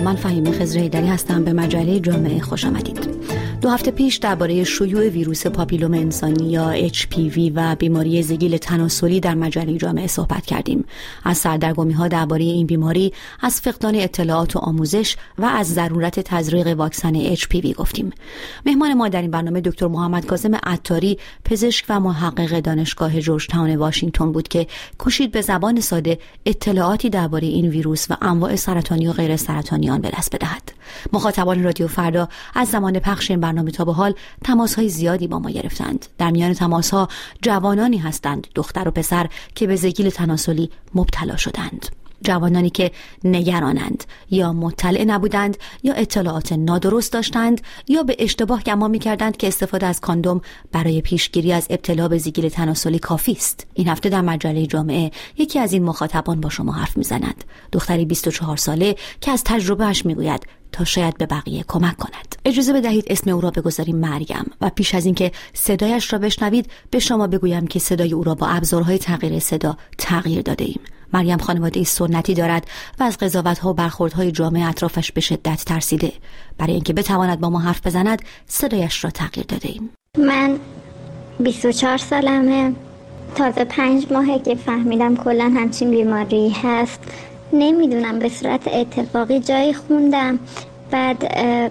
من فهیمه خضرحیدری هستم. به مجله جامعه خوش آمدید. 2 هفته پیش درباره شیوع ویروس پاپیلوم انسانی یا HPV و بیماری زگیل تناسلی در مجله جامعه صحبت کردیم. از سردرگمی‌ها درباره این بیماری، از فقدان اطلاعات و آموزش و از ضرورت تزریق واکسن HPV گفتیم. مهمان ما در این برنامه دکتر محمد کاظم عطاری، پزشک و محقق دانشگاه جورج تاون واشنگتن بود که کوشید به زبان ساده اطلاعاتی درباره این ویروس و انواع سرطانی و غیر سرطانی آن به دست بدهد. مخاطبان رادیو فردا از زمان پخش این برنامه تا به حال تماس‌های زیادی با ما گرفتند. در میان تماس‌ها جوانانی هستند، دختر و پسر، که به زگیل تناسلی مبتلا شدند. جوانانی که نگرانند، یا مطلع نبودند، یا اطلاعات نادرست داشتند، یا به اشتباه گمان می‌کردند که استفاده از کاندوم برای پیشگیری از ابتلا به زگیل تناسلی کافی است. این هفته در مجله جامعه یکی از این مخاطبان با شما حرف می‌زند. دختری 24 ساله که از تجربه‌اش می‌گوید تا شاید به بقیه کمک کند. اجازه بدهید اسم او را بگذاریم مریم و پیش از اینکه صدایش را بشنوید به شما بگویم که صدای او را با ابزارهای تغییر صدا تغییر داده ایم. مریم خانواده سنتی دارد و از قضاوت‌ها و برخوردهای جامعه اطرافش به شدت ترسیده. برای اینکه بتواند با ما حرف بزند صدایش را تغییر داده ایم. من 24 سالمه. تازه 5 ماهه که فهمیدم کلا همچین بیماری هست. نمیدونم، به صورت اتفاقی جایی خوندم، بعد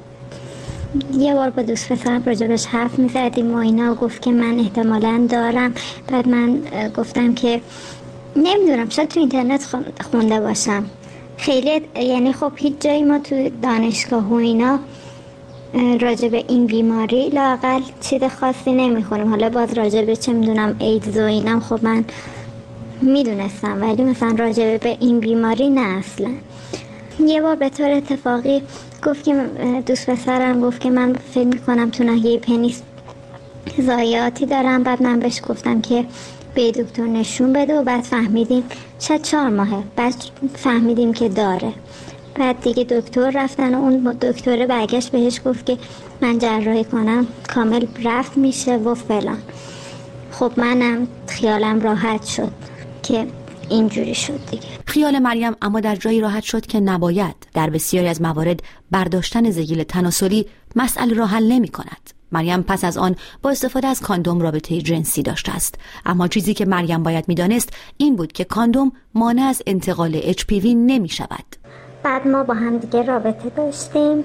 یه بار با دوست پسرم راجبش حرف میزدیم و اینا، گفت که من احتمالاً دارم. بعد من گفتم که نمیدونم، شاید تو اینترنت خونده باشم. خیلی یعنی خب هیچ جایی ما تو دانشگاه و اینا راجب این بیماری لااقل چیز خاصی نمیخونیم. حالا باز راجب چه میدونم ایدز و اینم خب من میدونستم، ولی مثلا راجع به این بیماری نه اصلا. یه بار به طور اتفاقی گفت که دوست پسرم گفت که من فکر میکنم تو ناحیه پنیس ضایعاتی دارم. بعد من بهش گفتم که به دکتر نشون بده و بعد فهمیدیم شاید 4 ماهه، بعد فهمیدیم که داره. بعد دیگه دکتر رفتن و اون دکتر برگشت بهش گفت که من جراحی کنم کامل رفت میشه و فلان. خب منم خیالم راحت شد که اینجوری شد دیگه. خیال مریم اما در جایی راحت شد که نباید. در بسیاری از موارد برداشتن زگیل تناسلی مسئله را حل نمی کند. مریم پس از آن با استفاده از کاندوم رابطه جنسی داشته است. اما چیزی که مریم باید می دانست این بود که کاندوم مانع از انتقال HPV نمی شود. بعد ما با هم دیگه رابطه داشتیم،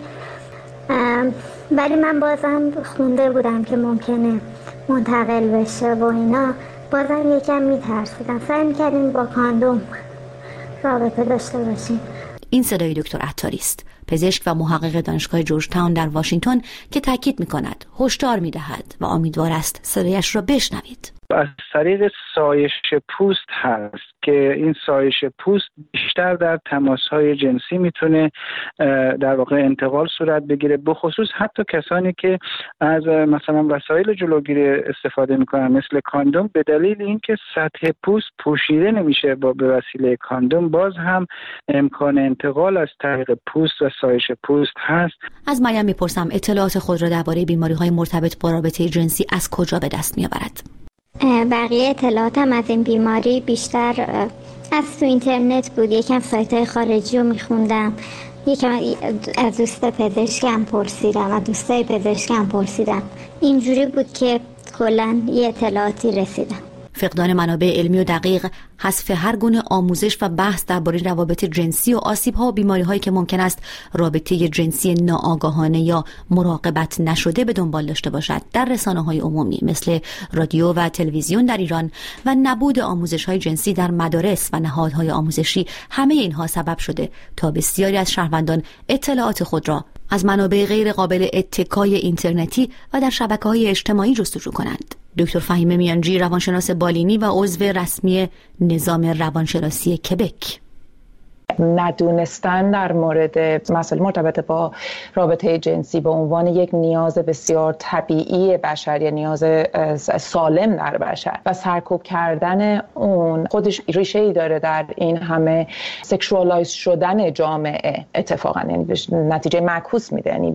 ولی من بازم خونده بودم که ممکنه منتقل بشه و اینا. بازم یکم میترسیدم. سعی میکردیم با کاندوم رابطه داشته باشیم. این صدای دکتر عطاری است، پزشک و محقق دانشگاه جورج تاون در واشنگتن که تاکید میکند، هشدار میدهد و امیدوار است صدایش را بشنوید. از طریق سایش پوست هست که این سایش پوست بیشتر در تماس‌های جنسی میتونه در واقع انتقال صورت بگیره، به خصوص حتی کسانی که از مثلا وسایل جلوگیری استفاده میکنن مثل کاندوم. به دلیل اینکه سطح پوست پوشیده نمیشه به وسیله کاندوم، باز هم امکان انتقال از طریق پوست و سایش پوست هست. از مریم میپرسم اطلاعات خود را درباره بیماری‌های مرتبط با رابطه جنسی از کجا به دست میآورد؟ بقیه اطلاعاتم از این بیماری بیشتر از تو اینترنت بود. یکم سایت‌های خارجی رو میخوندم، یکم از دوست پزشکم پرسیدم و دوستای پزشکم پرسیدم. اینجوری بود که کلاً یه اطلاعاتی رسیدم. فقدان منابع علمی و دقیق، حذف هر گونه آموزش و بحث درباره روابط جنسی و آسیب‌ها و بیماری‌هایی که ممکن است رابطه جنسی ناآگاهانه یا مراقبت نشده به دنبال داشته باشد در رسانه‌های عمومی مثل رادیو و تلویزیون در ایران و نبود آموزش‌های جنسی در مدارس و نهادهای آموزشی، همه اینها سبب شده تا بسیاری از شهروندان اطلاعات خود را از منابع غیر قابل اتکای اینترنتی و در شبکه‌های اجتماعی جستجو کنند. دکتر فهیمه میانجی، روانشناس بالینی و عضو رسمی نظام روانشناسی کبک: ندونستن در مورد مسائل مرتبط با رابطه جنسی به عنوان یک نیاز بسیار طبیعی بشر، یا نیاز سالم در بشر، و سرکوب کردن اون خودش ریشه‌ای داره در این همه سکشوالایز شدن جامعه. اتفاقا یعنی نتیجه معکوس میده. یعنی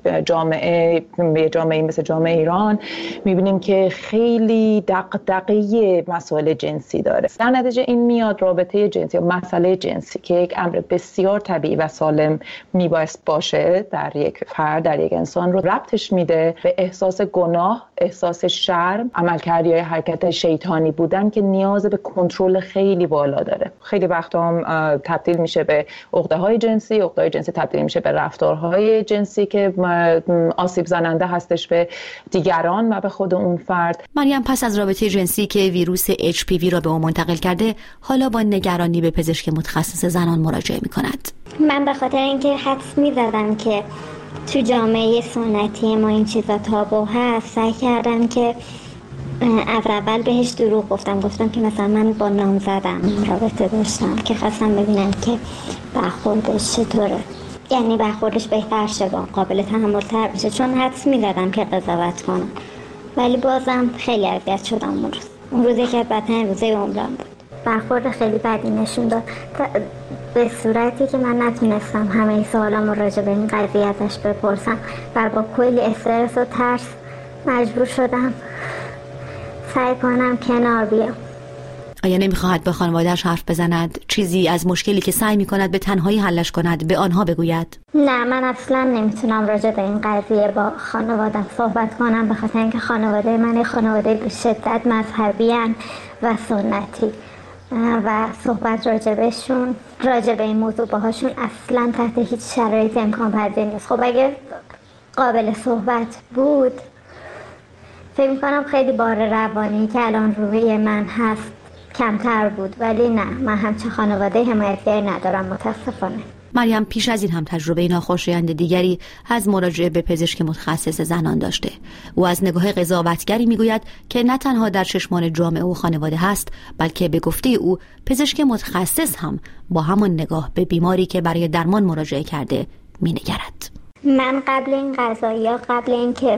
جامعه مثل جامعه ایران میبینیم که خیلی دغدغه مسائل جنسی داره. در نتیجه این میاد رابطه جنسی یا مسئله جنسی که یک امر بسیار طبیعی و سالم میبایست باشه در یک فرد، در یک انسان، رو ربطش میده به احساس گناه، احساس شرم، عملکردی یا حرکت شیطانی بودن که نیاز به کنترل خیلی بالا داره. خیلی وقتا هم تبدیل میشه به عقده‌های جنسی، عقده‌های جنسی تبدیل میشه به رفتارهای جنسی که آسیب زننده هستش به دیگران و به خود اون فرد. مریم پس از رابطه جنسی که ویروس HPV را به او منتقل کرده، حالا با نگرانی به پزشک متخصص زنان مراجعه می‌کند. من به خاطر اینکه حدس می‌زدم که تو جامعه سنتی ما این چیزا تابو هست، سعی کردم که اول بهش دروغ گفتم که مثلا من با نامزدم رابطه داشتم که خواستم ببینم که برخوردش چطوره، یعنی برخوردش بهتر شه، قابل تحمل تر بشه، چون حدس می‌زدم که قضاوت کنم. ولی بازم خیلی اذیت شدم اون روزی که بدترین روزه عمرم بود. برخورد خیلی بدی نشون داد، به صورتی که من نتونستم همه سوالامو راجع به این قضیه ازش بپرسم و با کلی استرس و ترس مجبور شدم سعی کنم کنار بیام. آیا نمیخواهد به خانواده‌اش حرف بزند؟ چیزی از مشکلی که سعی میکند به تنهایی حلش کند به آنها بگوید؟ نه، من اصلا نمیتونم راجع به این قضیه با خانواده‌ام صحبت کنم، به خاطر اینکه خانواده من خانواده به شدت مذهبی و سنتی و صحبت راجع به این موضوع باهاشون اصلا تحت هیچ شرایطی امکان پذیر نیست. خب اگه قابل صحبت بود فکر میکنم خیلی بار روانی که الان روی من هست کمتر بود، ولی نه، من همچه خانواده حمایتگری ندارم متاسفانه. مریم پیش از این هم تجربه ناخوشایند دیگری از مراجعه به پزشک متخصص زنان داشته. او از نگاه قضاوتگری میگوید که نه تنها در چشمان جامعه و خانواده هست، بلکه به گفته او پزشک متخصص هم با همون نگاه به بیماری که برای درمان مراجعه کرده مینگرد. من قبل این قضایا، قبل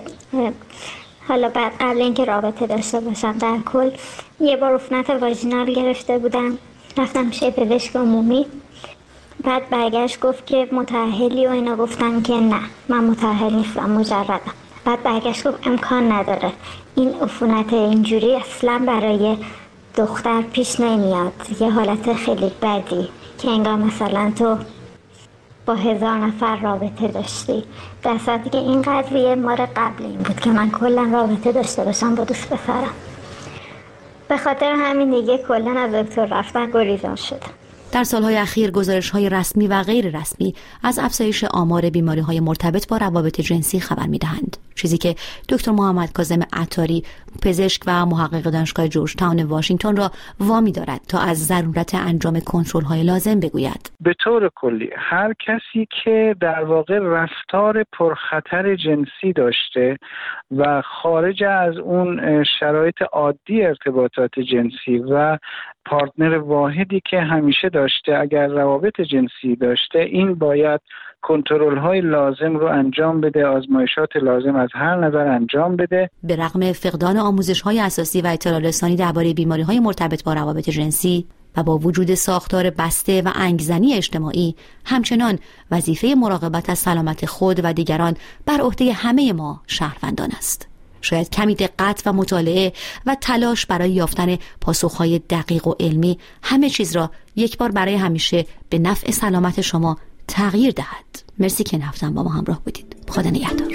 اینکه رابطه داشته باشم، در کل یه بار عفونت واژینال گرفته بودم، رفتم پیش پزشک عمومی، بعد برگشت گفت که متأهلی و اینا، گفتم که نه من متأهل نیستم، مجردم. بعد برگشت گفت امکان نداره، این عفونت اینجوری اصلا برای دختر پیش نمیاد، یه حالت خیلی بدی که انگار مثلا تو با 1000 نفر رابطه داشتی، در صورتی که این قضیه مال قبل این بود که من کلا رابطه داشته باشم با دوست پسرم. به خاطر همین دیگه کلا از دکتر رفتن گریزان شدم. در سالهای اخیر گزارش‌های رسمی و غیر رسمی از افزایش آمار بیماری‌های مرتبط با روابط جنسی خبر می‌دهند، چیزی که دکتر محمد کاظم عطاری، پزشک و محقق دانشگاه جورج تاون واشنگتن را وامی دارد تا از ضرورت انجام کنترل‌های لازم بگوید. به طور کلی هر کسی که در واقع رفتار پرخطر جنسی داشته و خارج از اون شرایط عادی ارتباطات جنسی و پارتنر واحدی که همیشه داشته، اگر روابط جنسی داشته، این باید کنترل‌های لازم رو انجام بده، آزمایشات لازم از هر نظر انجام بده. به رغم فقدان آموزش‌های اساسی و اطلاع رسانی درباره بیماری‌های مرتبط با روابط جنسی و با وجود ساختار بسته و انگیزنی اجتماعی، همچنان وظیفه مراقبت از سلامت خود و دیگران بر عهده همه ما شهروندان است. شاید کمی دقت و مطالعه و تلاش برای یافتن پاسخهای دقیق و علمی همه چیز را یک بار برای همیشه به نفع سلامت شما تغییر دهد. مرسی که این هفته با ما همراه بودید. خدا نگهدار.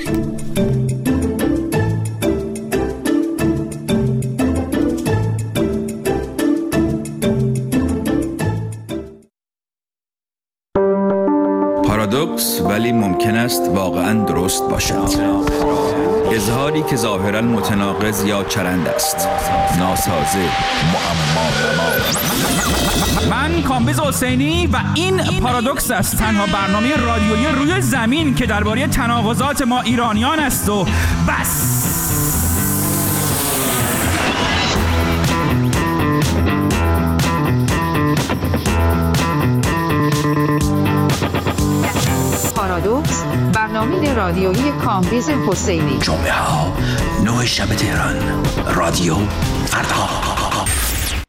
پارادوکس ولی ممکن است واقعاً درست باشد. اظهاری که ظاهراً متناقض یا چرند است، ناسازه، معما. من کامبیز حسینی و این پارادوکس است، تنها برنامه رادیویی روی زمین که درباره تناقضات ما ایرانیان است و بس. پارادوکس، برنامه رادیویی کامبیز حسینی. جمعه ها 9 شب تهران، رادیو فردا.